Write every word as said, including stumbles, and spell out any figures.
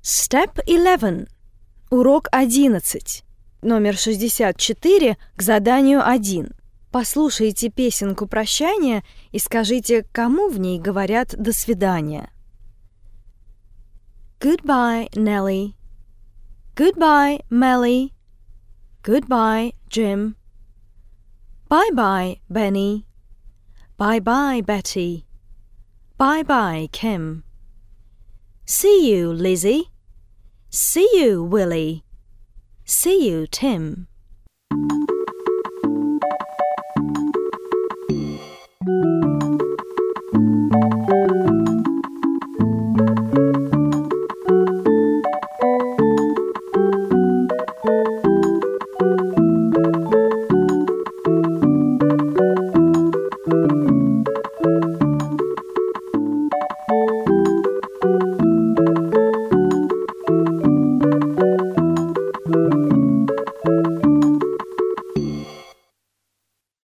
Step eleven. Урок одиннадцать. Номер шестьдесят четыре к заданию один. Послушайте песенку прощания и скажите, кому в ней говорят «до свидания». Goodbye, Nelly. Goodbye, Melly. Goodbye, Jim. Bye-bye, Benny. Bye-bye, Betty. Bye-bye, Kim. See you, Lizzie. See you, Willie. See you, Tim.